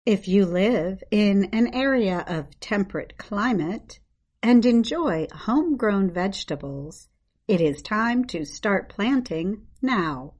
If you live in an area of temperate climate and enjoy homegrown vegetables, it is time to start planting now.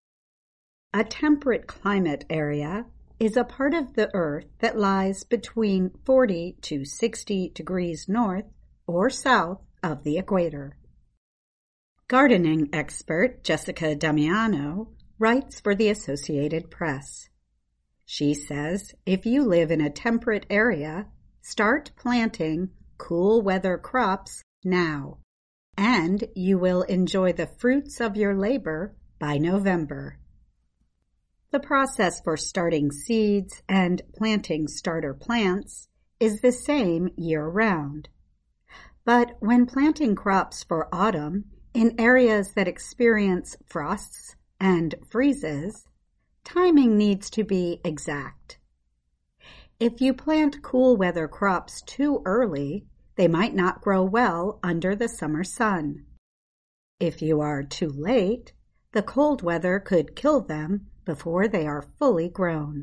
A temperate climate area is a part of the earth that lies between 40 to 60 degrees north or south of the equator. Gardening expert Jessica Damiano writes for the Associated Press. She says if you live in a temperate area, start planting cool weather crops now, and you will enjoy the fruits of your labor by November. The process for starting seeds and planting starter plants is the same year-round. But when planting crops for autumn in areas that experience frosts and freezes, timing needs to be exact. If you plant cool weather crops too early, they might not grow well under the summer sun. If you are too late, the cold weather could kill them before they are fully grown.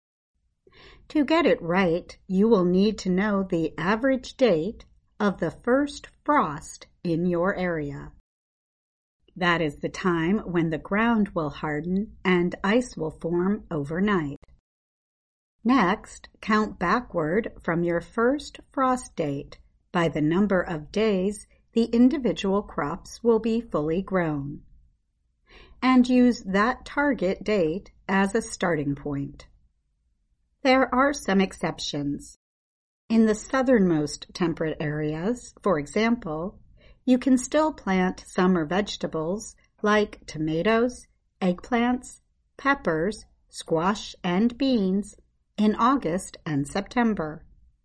To get it right, you will need to know the average date of the first frost in your area. That is the time when the ground will harden and ice will form overnight. Next, count backward from your first frost date by the number of days the individual crops will be fully grown, and use that target date as a starting point. There are some exceptions. In the southernmost temperate areas, for example, you can still plant summer vegetables like tomatoes, eggplants, peppers, squash, and beans in August and September.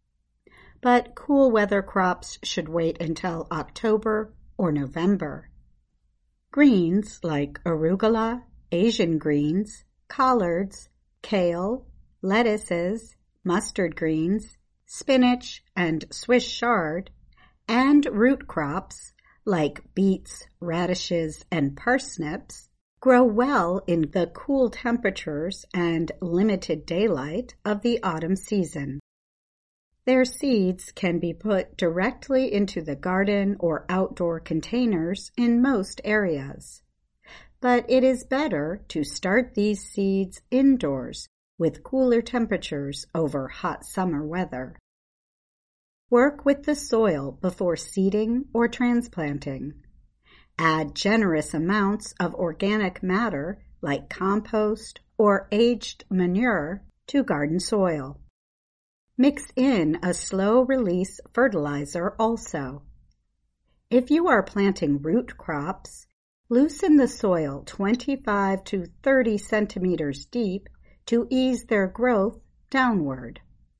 But cool weather crops should wait until October or November. Greens like arugula, Asian greens, collards, kale, lettuces, mustard greens, spinach, and Swiss chard, and root crops like beets, radishes, and parsnips grow well in the cool temperatures and limited daylight of the autumn season. Their seeds can be put directly into the garden or outdoor containers in most areas. But it is better to start these seeds indoors with cooler temperatures over hot summer weather. Work with the soil before seeding or transplanting. Add generous amounts of organic matter like compost or aged manure to garden soil. Mix in a slow-release fertilizer also. If you are planting root crops, loosen the soil 25 to 30 centimeters deep to ease their growth downward.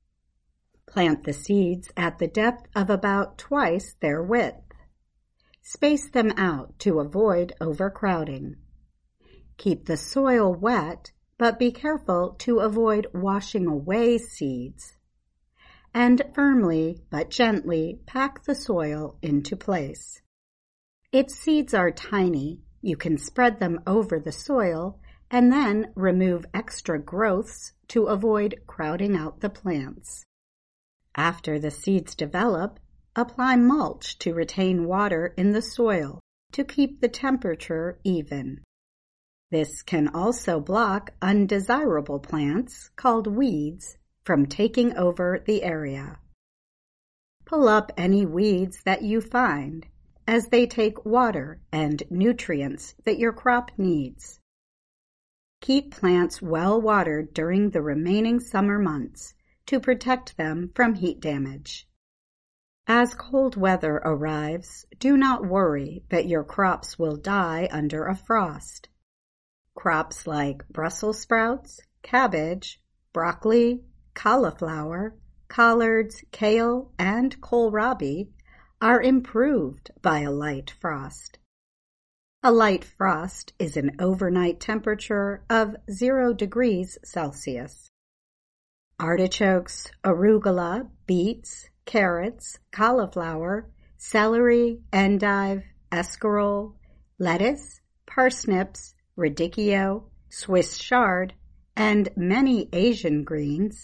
Plant the seeds at the depth of about twice their width. Space them out to avoid overcrowding. Keep the soil wet, but be careful to avoid washing away seeds. And firmly but gently pack the soil into place. If seeds are tiny, you can spread them over the soil and then remove extra growths to avoid crowding out the plants. After the seeds develop, apply mulch to retain water in the soil to keep the temperature even. This can also block undesirable plants, called weeds, from taking over the area. Pull up any weeds that you find, as they take water and nutrients that your crop needs. Keep plants well watered during the remaining summer months to protect them from heat damage. As cold weather arrives, do not worry that your crops will die under a frost. Crops like Brussels sprouts, cabbage, broccoli, cauliflower, collards, kale, and kohlrabi are improved by a light frost. A light frost is an overnight temperature of 0 degrees Celsius. Artichokes, arugula, beets, carrots, cauliflower, celery, endive, escarole, lettuce, parsnips, radicchio, Swiss chard, and many Asian greens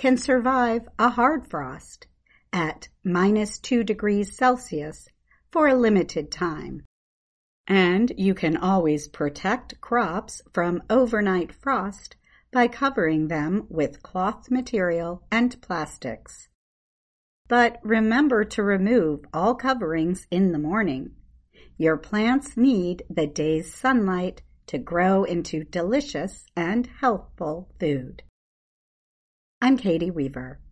can survive a hard frost at -2 degrees Celsius for a limited time. And you can always protect crops from overnight frost by covering them with cloth material and plastics. But remember to remove all coverings in the morning. Your plants need the day's sunlight to grow into delicious and healthful food. I'm Katie Weaver.